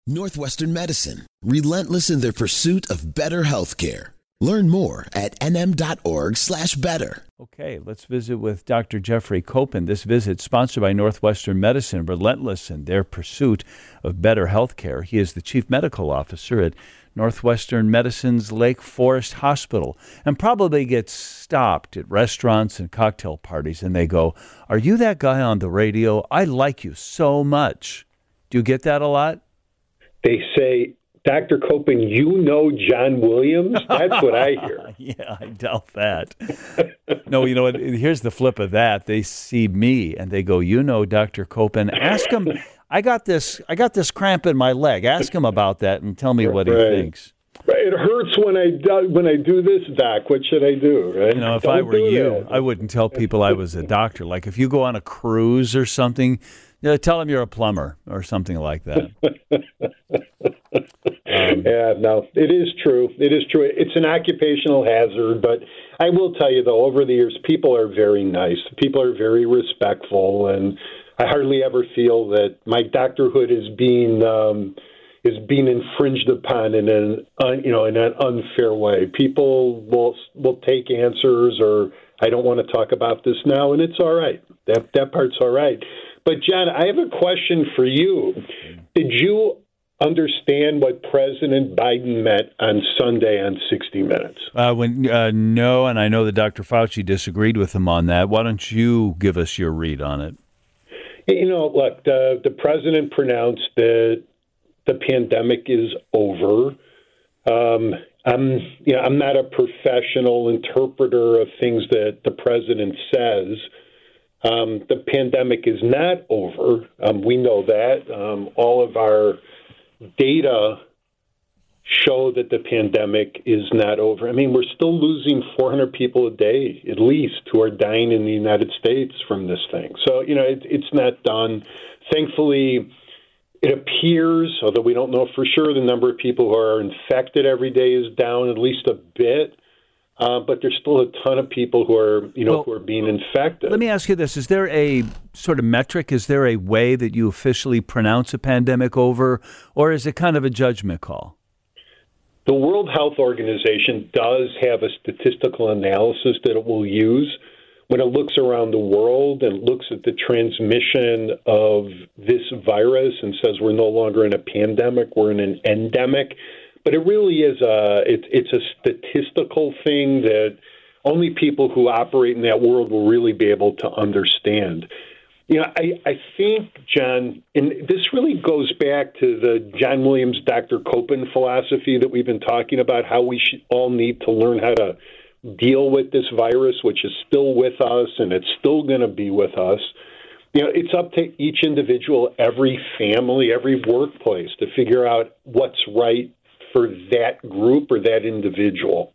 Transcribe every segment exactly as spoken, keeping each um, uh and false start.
Northwestern Medicine, relentless in their pursuit of better healthcare. Learn more at nm.org slash better. Okay, let's visit with Doctor Jeffrey Copen. This visit sponsored by Northwestern Medicine, relentless in their pursuit of better healthcare. He is the Chief Medical Officer at Northwestern Medicine's Lake Forest Hospital, and probably gets stopped at restaurants and cocktail parties, and they go, "Are you that guy on the radio? I like you so much." Do you get that a lot? They say, "Doctor Copen, you know John Williams?" That's what I hear. Yeah, I doubt that. No, you know what? Here's the flip of that. They see me and they go, "You know Doctor Copen. Ask him. I got this. I got this cramp in my leg. Ask him about that and tell me what he Right. thinks." Right. It hurts when I do, when I do this, Doc. What should I do? Right? You know, if Don't I were do you, that. I wouldn't tell people I was a doctor. Like if you go on a cruise or something, you know, tell them you're a plumber or something like that. Um, yeah, no, it is true. It is true. It's an occupational hazard, but I will tell you, though, over the years, people are very nice. People are very respectful, and I hardly ever feel that my doctorhood is being um, is being infringed upon in an un, you know in an unfair way. People will will take answers, or I don't want to talk about this now, and it's all right. That that part's all right. But John, I have a question for you. Did you understand what President Biden meant on Sunday on sixty minutes? uh, when uh, no, and I know that Doctor Fauci disagreed with him on that. Why don't you give us your read on it? You know, look, the, the president pronounced that the pandemic is over. Um, I'm, you know, I'm not a professional interpreter of things that the president says. Um, the pandemic is not over. Um, we know that. Um, all of our data show that the pandemic is not over. I mean, we're still losing four hundred people a day, at least, who are dying in the United States from this thing. So, you know, it, it's not done. Thankfully, it appears, although we don't know for sure, the number of people who are infected every day is down at least a bit. Uh, but there's still a ton of people who are, you know, Well, who are being infected. Let me ask you this. Is there a sort of metric? Is there a way that you officially pronounce a pandemic over, or is it kind of a judgment call? The World Health Organization does have a statistical analysis that it will use when it looks around the world and looks at the transmission of this virus and says we're no longer in a pandemic, we're in an endemic. But it really is a it, it's a statistical thing that only people who operate in that world will really be able to understand. You know, I, I think, John, and this really goes back to the John Williams, Doctor Copen philosophy that we've been talking about, how we should all need to learn how to deal with this virus, which is still with us, and it's still going to be with us. You know, it's up to each individual, every family, every workplace to figure out what's right for that group or that individual.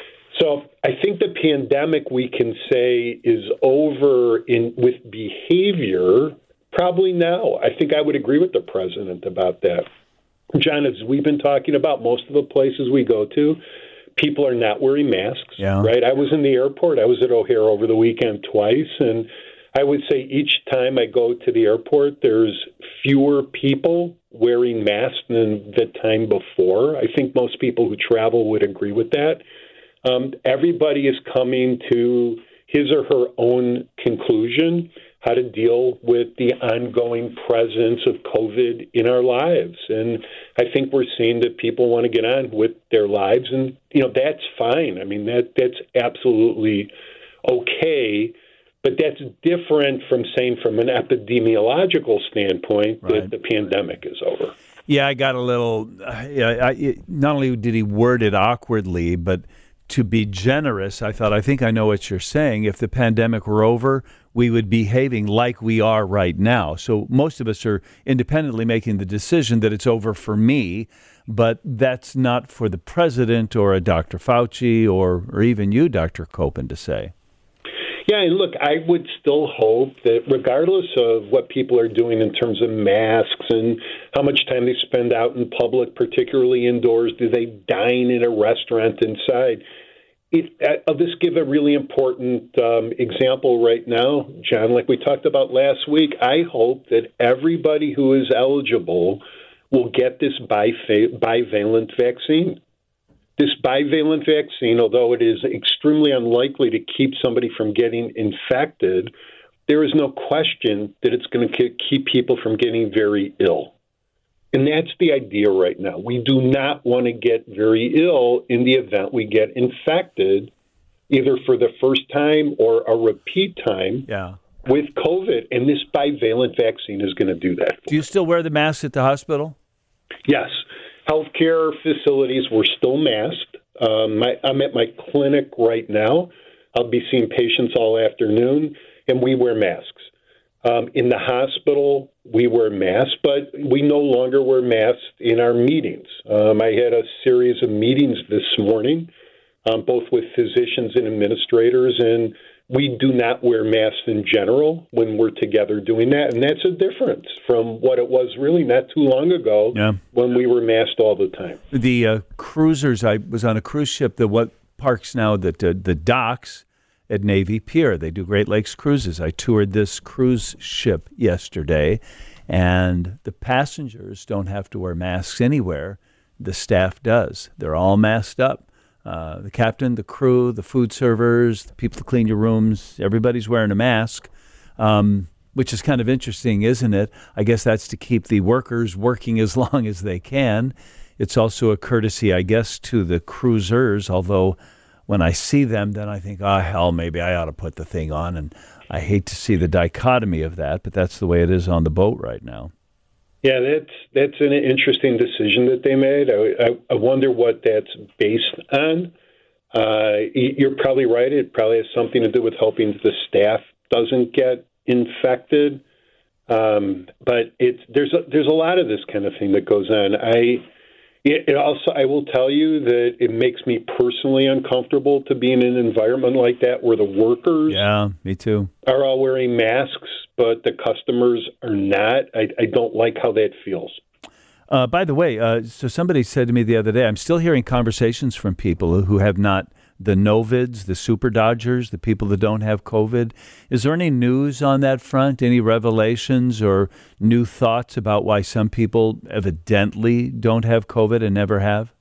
So I think the pandemic, we can say, is over in with behavior probably now. I think I would agree with the president about that. John, as we've been talking about, most of the places we go to, people are not wearing masks, Yeah. right? I was in the airport. I was at O'Hare over the weekend twice, and I would say each time I go to the airport, there's fewer people wearing masks than the time before. I think most people who travel would agree with that. Um, everybody is coming to his or her own conclusion how to deal with the ongoing presence of COVID in our lives. And I think we're seeing that people want to get on with their lives, and, you know, that's fine. I mean, that that's absolutely okay. But that's different from saying from an epidemiological standpoint Right. that the pandemic is over. Yeah, I got a little. Uh, yeah, I, it, not only did he word it awkwardly, but to be generous, I thought, I think I know what you're saying. If the pandemic were over, we would be behaving like we are right now. So most of us are independently making the decision that it's over for me, but that's not for the president or a Doctor Fauci or, or even you, Doctor Copen, to say. Yeah, and look, I would still hope that regardless of what people are doing in terms of masks and how much time they spend out in public, particularly indoors, do they dine in a restaurant inside? It, I'll just give a really important um, example right now, John. Like we talked about last week, I hope that everybody who is eligible will get this bifa- bivalent vaccine. This bivalent vaccine, although it is extremely unlikely to keep somebody from getting infected, there is no question that it's going to keep people from getting very ill. And that's the idea right now. We do not want to get very ill in the event we get infected, either for the first time or a repeat time yeah. with COVID. And this bivalent vaccine is going to do that. Do you still wear the mask at the hospital? Yes. Healthcare facilities were still masked. Um, my, I'm at my clinic right now. I'll be seeing patients all afternoon, and we wear masks. Um, in the hospital, we wear masks, but we no longer wear masks in our meetings. Um, I had a series of meetings this morning, um, both with physicians and administrators, and we do not wear masks in general when we're together doing that. And that's a difference from what it was really not too long ago yeah. when we were masked all the time. The uh, cruisers, I was on a cruise ship, the what parks now, that uh, the docks at Navy Pier. They do Great Lakes cruises. I toured this cruise ship yesterday, and the passengers don't have to wear masks anywhere. The staff does. They're all masked up. Uh, the captain, the crew, the food servers, the people who clean your rooms, everybody's wearing a mask, um, which is kind of interesting, isn't it? I guess that's to keep the workers working as long as they can. It's also a courtesy, I guess, to the cruisers, although when I see them, then I think, oh, hell, maybe I ought to put the thing on. And I hate to see the dichotomy of that, but that's the way it is on the boat right now. Yeah, that's that's an interesting decision that they made. I, I, I wonder what that's based on. Uh, you're probably right. It probably has something to do with hoping the staff doesn't get infected. Um, but it's there's a, there's a lot of this kind of thing that goes on. I it, it also I will tell you that it makes me personally uncomfortable to be in an environment like that where the workers yeah, me too. are all wearing masks, but the customers are not. I, I don't like how that feels. Uh, by the way, uh, so somebody said to me the other day, I'm still hearing conversations from people who have not the Novids, the Super Dodgers, the people that don't have COVID. Is there any news on that front, any revelations or new thoughts about why some people evidently don't have COVID and never have?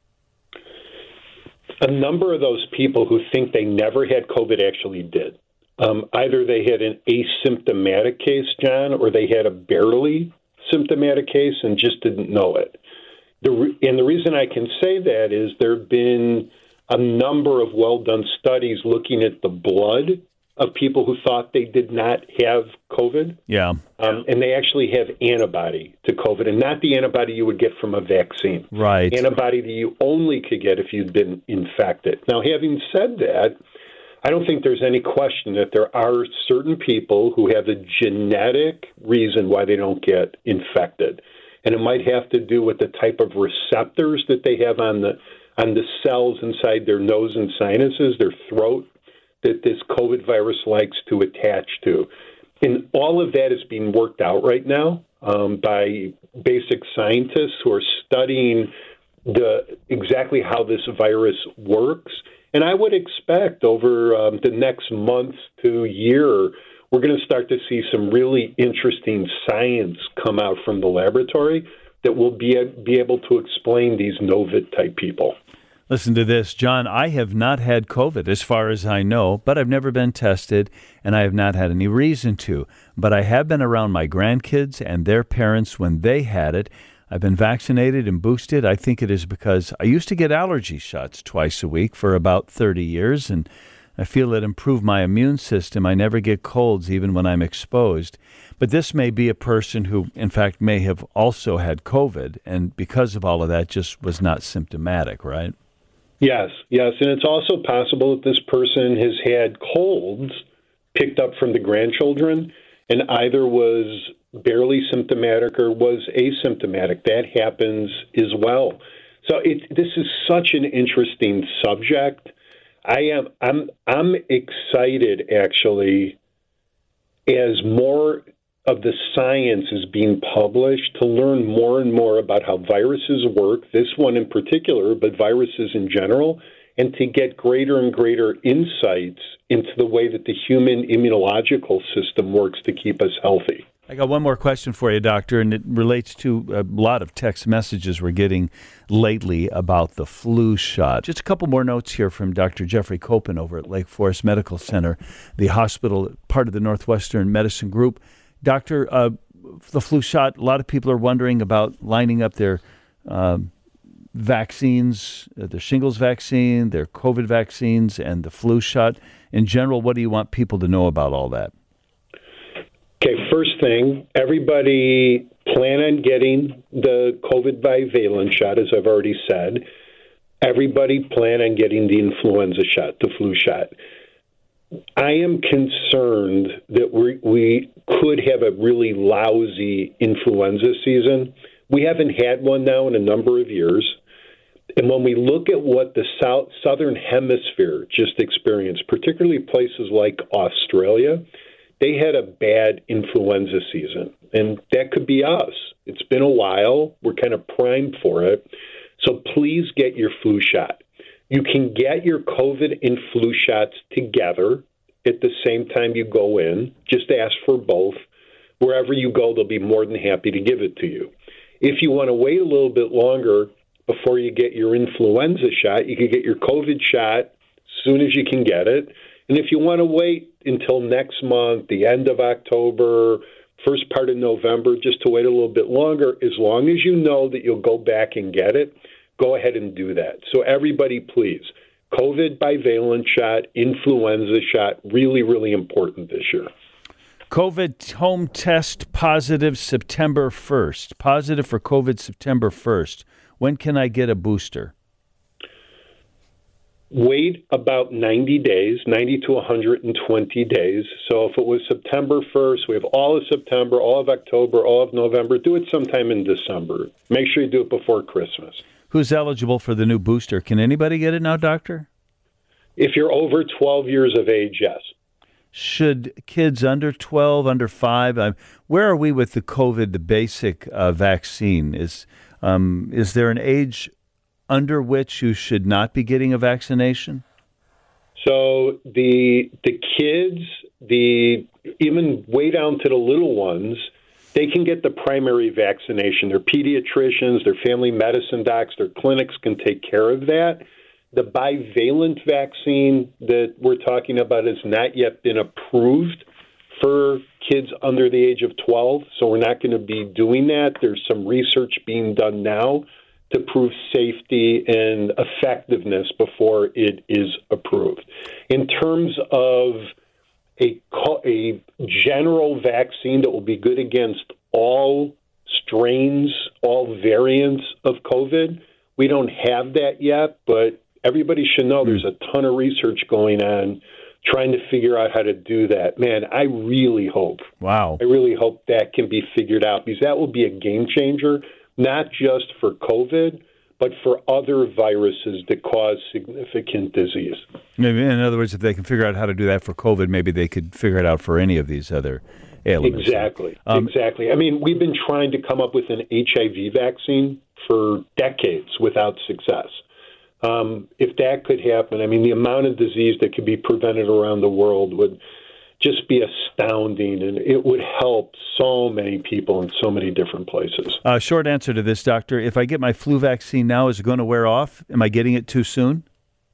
A number of those people who think they never had COVID actually did. Um, either they had an asymptomatic case, John, or they had a barely symptomatic case and just didn't know it. The re- and the reason I can say that is there have been a number of well-done studies looking at the blood of people who thought they did not have COVID. Yeah. Um, and they actually have antibody to COVID, and not the antibody you would get from a vaccine. Right. Antibody that you only could get if you'd been infected. Now, having said that, I don't think there's any question that there are certain people who have a genetic reason why they don't get infected. And it might have to do with the type of receptors that they have on the on the cells inside their nose and sinuses, their throat, that this COVID virus likes to attach to. And all of that is being worked out right now um, by basic scientists who are studying the exactly how this virus works. And I would expect over um, the next month to year, we're going to start to see some really interesting science come out from the laboratory that will be, be able to explain these Novid-type people. Listen to this, John. I have not had COVID as far as I know, but I've never been tested, and I have not had any reason to. But I have been around my grandkids and their parents when they had it. I've been vaccinated and boosted. I think it is because I used to get allergy shots twice a week for about thirty years, and I feel it improved my immune system. I never get colds even when I'm exposed. But this may be a person who, in fact, may have also had COVID, and because of all of that, just was not symptomatic, right? Yes, yes. And it's also possible that this person has had colds picked up from the grandchildren and either was barely symptomatic or was asymptomatic. That happens as well. So it, this is such an interesting subject. I am I'm I'm excited actually as more of the science is being published to learn more and more about how viruses work, this one in particular, but viruses in general, and to get greater and greater insights into the way that the human immunological system works to keep us healthy. I got one more question for you, Doctor, and it relates to a lot of text messages we're getting lately about the flu shot. Just a couple more notes here from Doctor Jeffrey Copen over at Lake Forest Medical Center, the hospital, part of the Northwestern Medicine Group. Doctor, uh, the flu shot, a lot of people are wondering about lining up their um, vaccines, uh, their shingles vaccine, their COVID vaccines, and the flu shot. In general, what do you want people to know about all that? Okay, first thing, everybody plan on getting the COVID bivalent shot, as I've already said. Everybody plan on getting the influenza shot, the flu shot. I am concerned that we we could have a really lousy influenza season. We haven't had one now in a number of years. And when we look at what the south, southern hemisphere just experienced, particularly places like Australia, they had a bad influenza season, and that could be us. It's been a while. We're kind of primed for it. So please get your flu shot. You can get your COVID and flu shots together at the same time you go in. Just ask for both. Wherever you go, they'll be more than happy to give it to you. If you want to wait a little bit longer before you get your influenza shot, you can get your COVID shot as soon as you can get it. And if you want to wait until next month, the end of October, first part of November, just to wait a little bit longer, as long as you know that you'll go back and get it, go ahead and do that. So everybody, please, COVID bivalent shot, influenza shot, really, really important this year. COVID home test positive September first. Positive for COVID September first. When can I get a booster? Wait about ninety days, ninety to one hundred twenty days. So if it was September first, we have all of September, all of October, all of November. Do it sometime in December. Make sure you do it before Christmas. Who's eligible for the new booster? Can anybody get it now, Doctor? If you're over twelve years of age, yes. Should kids under twelve, under five, uh, where are we with the COVID, the basic uh, vaccine? Is um, is there an age under which you should not be getting a vaccination? So the the kids, the even way down to the little ones, they can get the primary vaccination. Their pediatricians, their family medicine docs, their clinics can take care of that. The bivalent vaccine that we're talking about has not yet been approved for kids under the age of twelve, so we're not going to be doing that. There's some research being done now to prove safety and effectiveness before it is approved. In terms of a, a general vaccine that will be good against all strains, all variants of COVID, we don't have that yet, but everybody should know there's a ton of research going on trying to figure out how to do that. Man, I really hope, wow, I really hope that can be figured out, because that will be a game changer, not just for COVID, but for other viruses that cause significant disease. Maybe, in other words, if they can figure out how to do that for COVID, maybe they could figure it out for any of these other ailments. Exactly, um, exactly. I mean, we've been trying to come up with an H I V vaccine for decades without success. Um, if that could happen, I mean, the amount of disease that could be prevented around the world would just be astounding, and it would help so many people in so many different places. Uh, short answer to this, Doctor. If I get my flu vaccine now, is it going to wear off? Am I getting it too soon?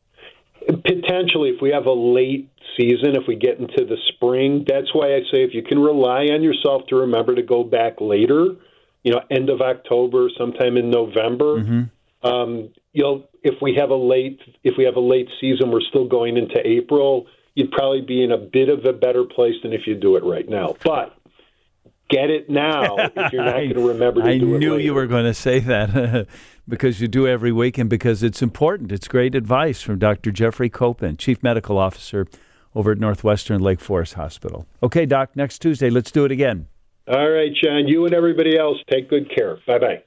Potentially, if we have a late season, if we get into the spring, that's why I say if you can rely on yourself to remember to go back later, you know, end of October, sometime in November, mm-hmm. um, you'll, if we have a late, if we have a late season, we're still going into April, you'd probably be in a bit of a better place than if you do it right now. But get it now if you're not going to remember to I do it I knew later. you were going to say that because you do every week and because it's important. It's great advice from Doctor Jeffrey Copen, Chief Medical Officer over at Northwestern Lake Forest Hospital. Okay, Doc, next Tuesday, let's do it again. All right, John, you and everybody else, take good care. Bye-bye.